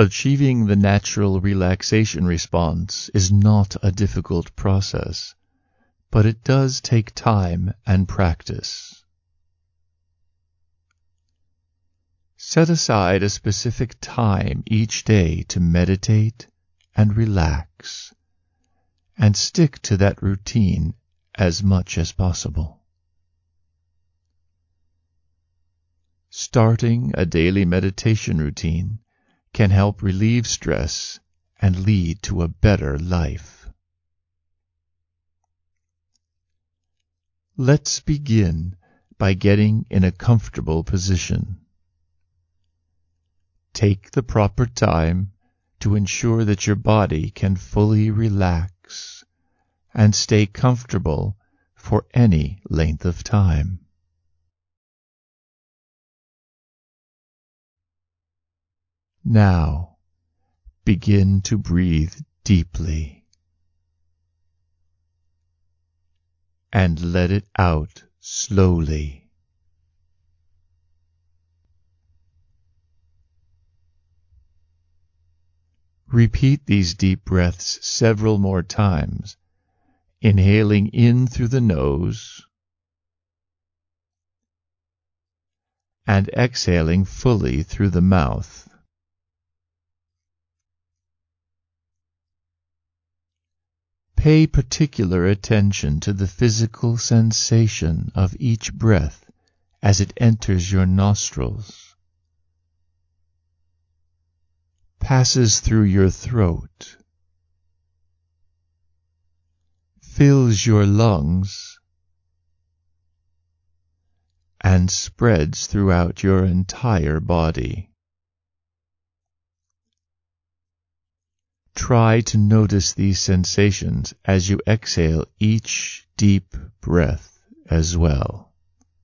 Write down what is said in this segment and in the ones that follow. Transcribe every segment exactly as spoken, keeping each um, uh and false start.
Achieving the natural relaxation response is not a difficult process, but it does take time and practice. Set aside a specific time each day to meditate and relax, and stick to that routine as much as possible. Starting a daily meditation routine can help relieve stress and lead to a better life. Let's begin by getting in a comfortable position. Take the proper time to ensure that your body can fully relax and stay comfortable for any length of time. Now, begin to breathe deeply and let it out slowly. Repeat these deep breaths several more times, inhaling in through the nose and exhaling fully through the mouth. Pay particular attention to the physical sensation of each breath as it enters your nostrils, passes through your throat, fills your lungs, and spreads throughout your entire body. Try to notice these sensations as you exhale each deep breath as well.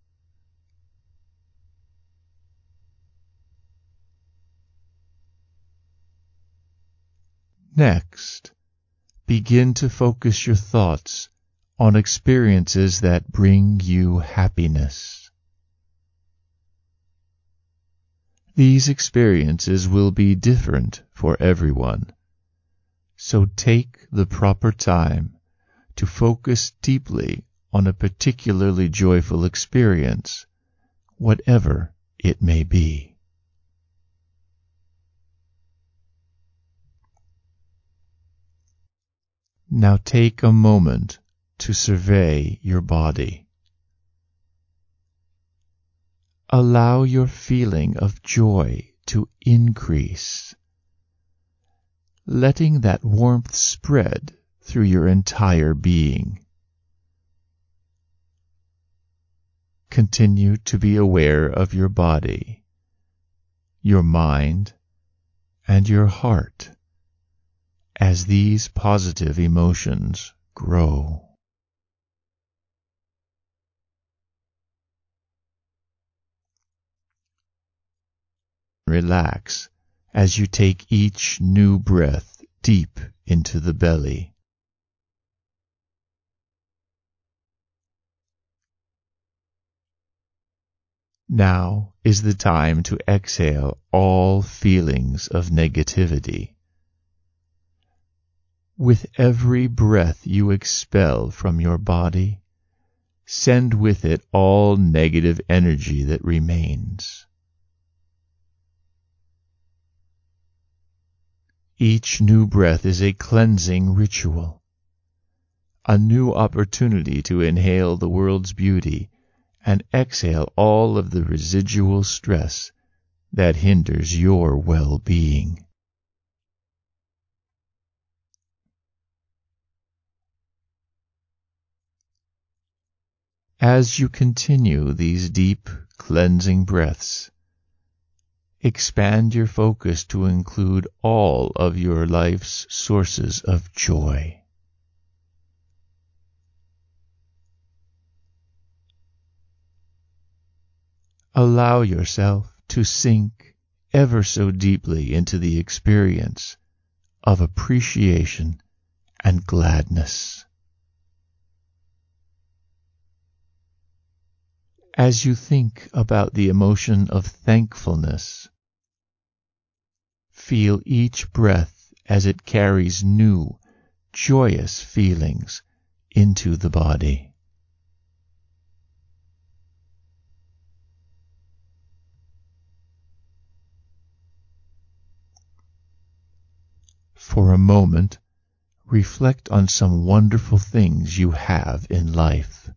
Next, begin to focus your thoughts on experiences that bring you happiness. These experiences will be different for everyone, so take the proper time to focus deeply on a particularly joyful experience, whatever it may be. Now take a moment to survey your body. Allow your feeling of joy to increase, letting that warmth spread through your entire being. Continue to be aware of your body, your mind, and your heart as these positive emotions grow. Relax as you take each new breath deep into the belly. Now is the time to exhale all feelings of negativity. With every breath you expel from your body, send with it all negative energy that remains. Each new breath is a cleansing ritual, a new opportunity to inhale the world's beauty and exhale all of the residual stress that hinders your well-being. As you continue these deep, cleansing breaths, expand your focus to include all of your life's sources of joy. Allow yourself to sink ever so deeply into the experience of appreciation and gladness. As you think about the emotion of thankfulness, Feel each breath as it carries new, joyous feelings into the body. For a moment, reflect on some wonderful things you have in life.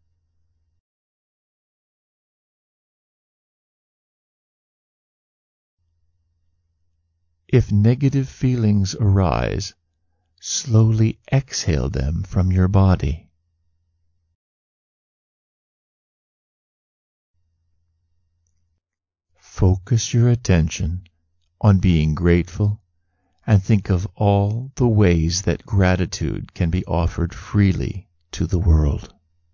If negative feelings arise, slowly exhale them from your body. Focus your attention on being grateful and think of all the ways that gratitude can be offered freely to the world.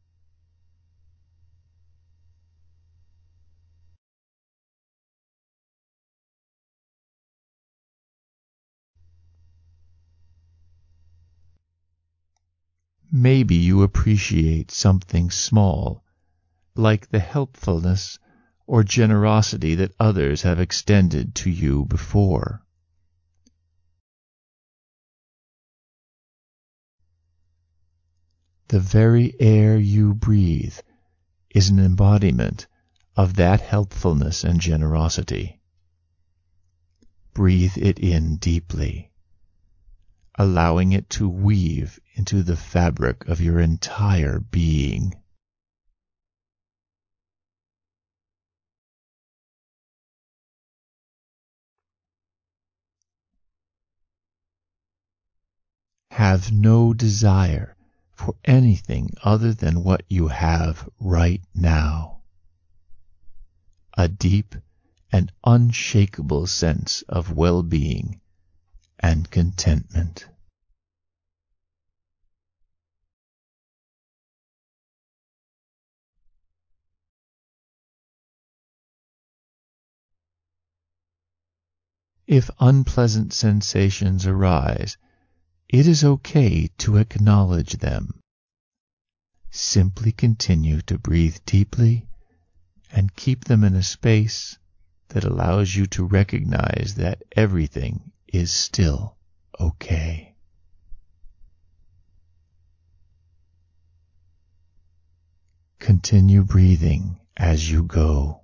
Maybe you appreciate something small, like the helpfulness or generosity that others have extended to you before. The very air you breathe is an embodiment of that helpfulness and generosity. Breathe it in deeply, allowing it to weave into the fabric of your entire being. Have no desire for anything other than what you have right now. A deep and unshakable sense of well-being and contentment. If unpleasant sensations arise, it is okay to acknowledge them. Simply continue to breathe deeply and keep them in a space that allows you to recognize that everything is still okay. Continue breathing as you go.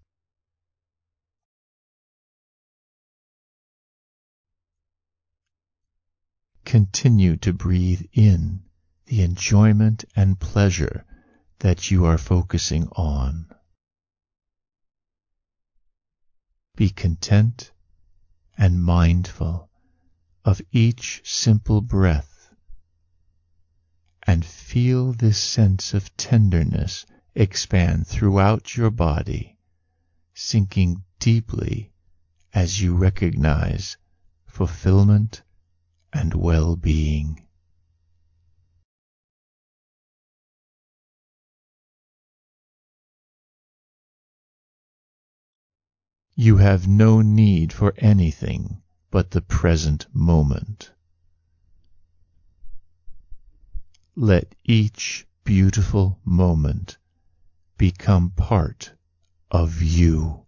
Continue to breathe in the enjoyment and pleasure that you are focusing on. Be content and mindful of each simple breath, and feel this sense of tenderness expand throughout your body, sinking deeply as you recognize fulfillment and well-being. You have no need for anything but the present moment. Let each beautiful moment become part of you.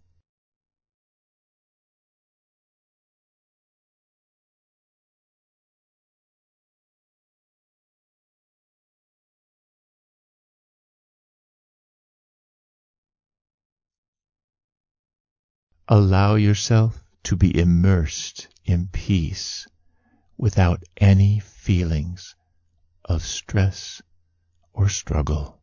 Allow yourself to be immersed in peace without any feelings of stress or struggle.